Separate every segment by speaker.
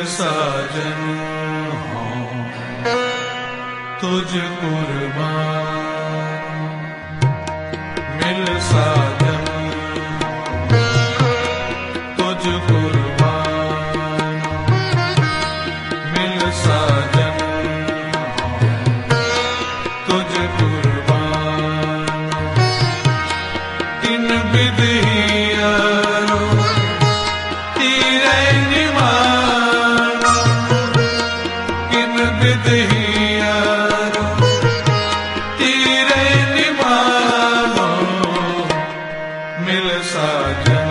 Speaker 1: साजन हाँ तुझ कुर्बान मिल साजन तुझ कुर्बान मिल साजन तुझ कुर्बान इन विधियारो तीरे निमानो इन विधियारो तीरे निमानो मिल साजन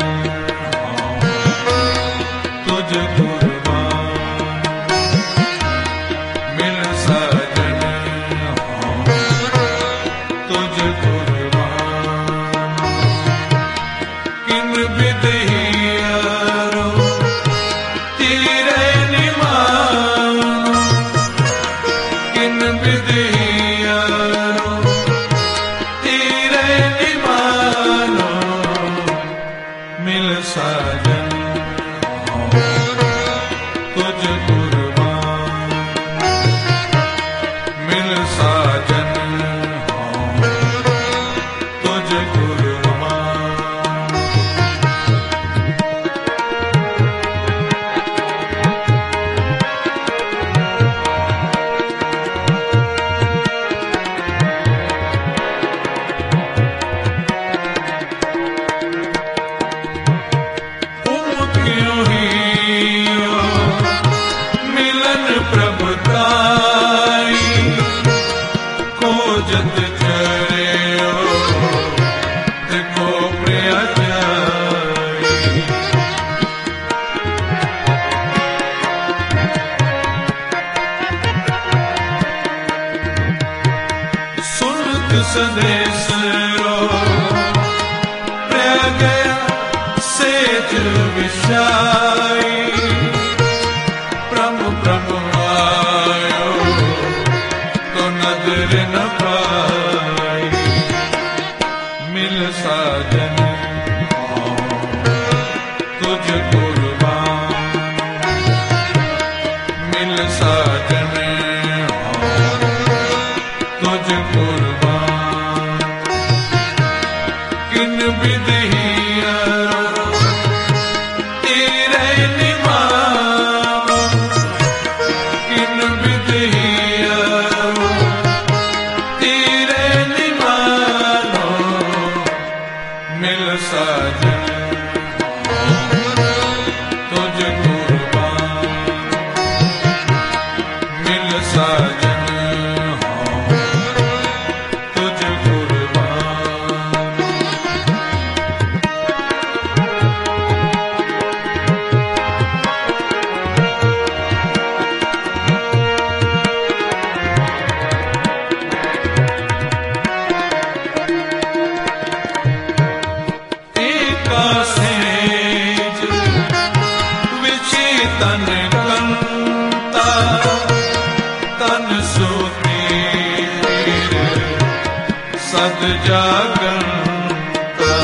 Speaker 1: तुझ कुर्बान मिल साजन तुझ कुर्बान किन विधियारो तीरे निमानो किन विधियारो तीरे निमानो मिल साजन तुझ कुर्बान मिल साजन तुझ कुर्बान क्यों ही मिलन प्रभुताई खोजत चरे देखो प्रिय जाई सुनत संदेश रो प्रिय गया सेज विषाई प्रभु प्रभु आयो तो नजर न पाई मिल साजन तुझ कुर्बान मिल साजन तुझ कुर्बान किन विधियारो तीरे निमानो किन विधियारो तीरे निमानो मिल साजन तुझ कुर्बान मिल साजन तुझ कुर्बान सेज विषि तन कंता तन सोती सद जागंता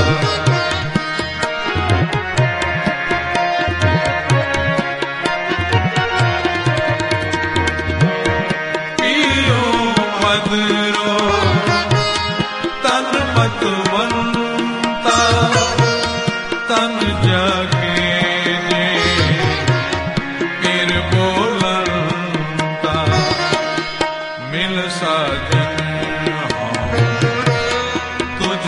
Speaker 1: पियो मदरो तन मतवंता तन जागे जे फिर बोलता मिल साजन तुझ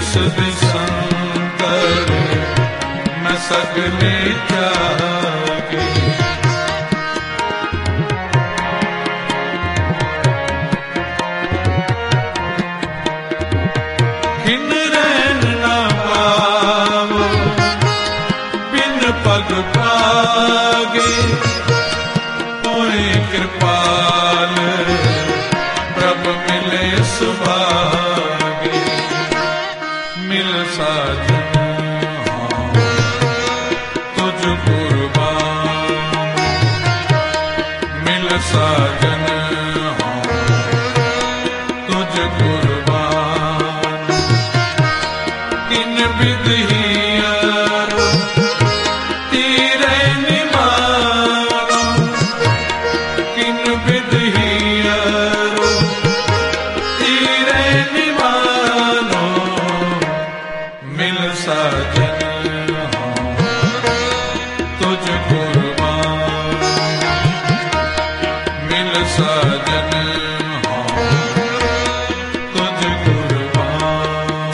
Speaker 1: जिस दिसंतर मैं सगले जागे। खिन रैन ना पावो बिन पग पागे, होए कृपाल प्रभ मिले सुभागे। मिल साजन तुझ कुर्बान, मिल साजन तुझ कुर्बान। किन विधियारो तेरे निमारो, किन विधियारो तेरे निमारो। मिल साजन तुझ कुर्बान, मिल साजन तुझ कुर्बान।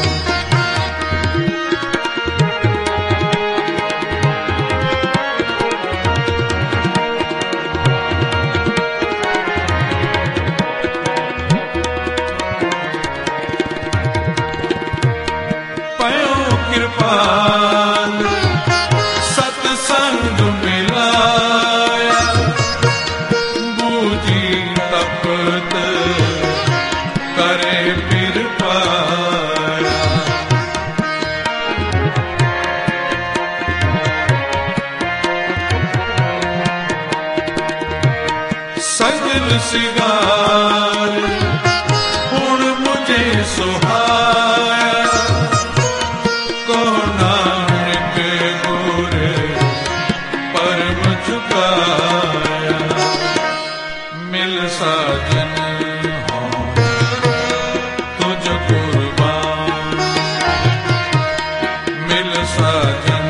Speaker 1: पयो कृपाल सत्संग मिलाया, बूझी तपत करे फिर पाया। सजल सिगार हुण मुझे सुहाया, को नानक गुर परम झुकाया। मिल साजन तुझ कुर्बान, मिल साजन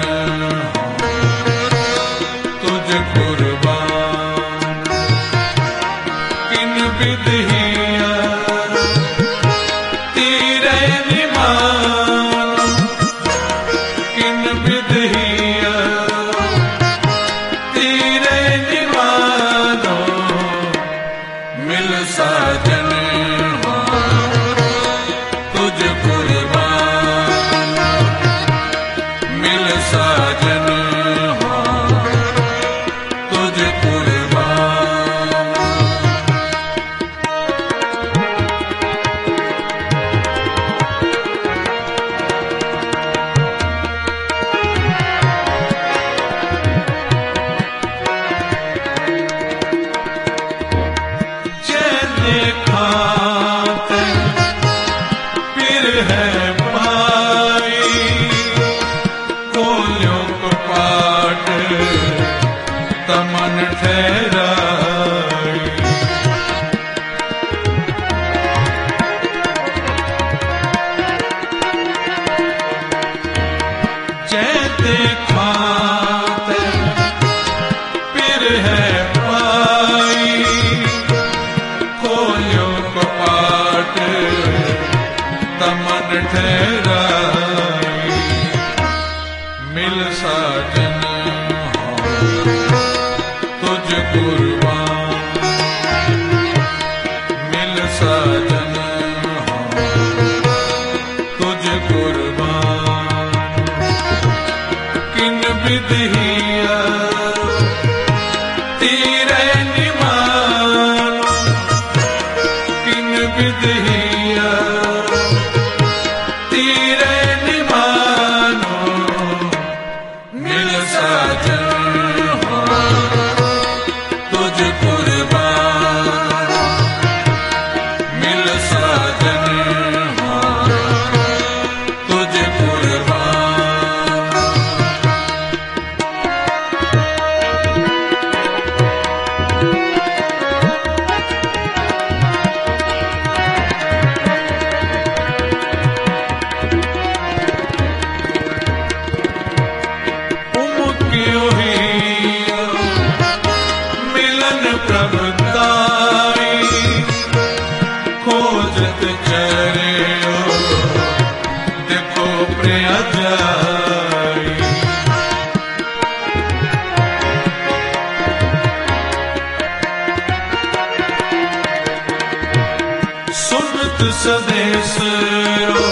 Speaker 1: तुझ कुर्बान। किन विधिया तेरे निमानो, किन विधिया तेरे निमानो। मिल साजन तुझ कुर्बान, मिल साजन तुझ कुर्बान। जैसे खाते फिर है पाई, खोलो कपाट तमन ठहराई। जैसे खाते फिर है पाई, खोलो कपाट तमन ठहराई। मिल साजन तुझ कुर्बान, मिल साजन तुझ कुर्बान। किन विधिया तेरे निमानो, किन विधिया तेरे निमानो। मिल साजन तुझ कुर्बान, मिल साजन तुझ कुर्बान। सदेसरो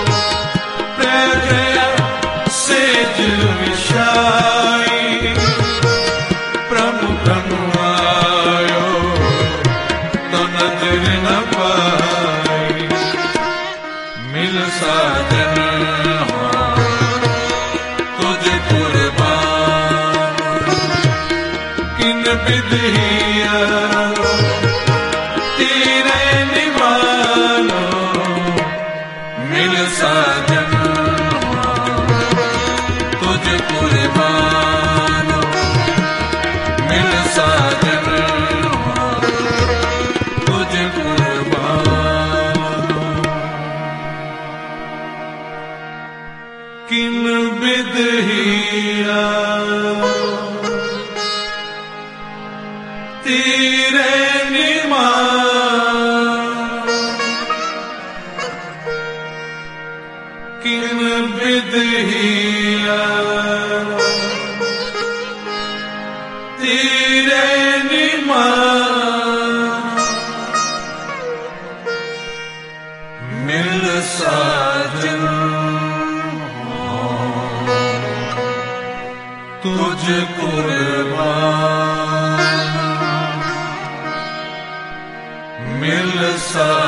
Speaker 1: प्रगया सेज विषाई प्रभु प्रभु आयो तो नजर न पाई मिल साजन तुझ कुर्बान किन विधिया तेरे निमानो मिल साजन तुझ कुर्बान मिल साजन तुझ कुर्बान किन विधिया तेरे किन विधिया तेरे मिल साजन तुझ कुर्बान मिल सा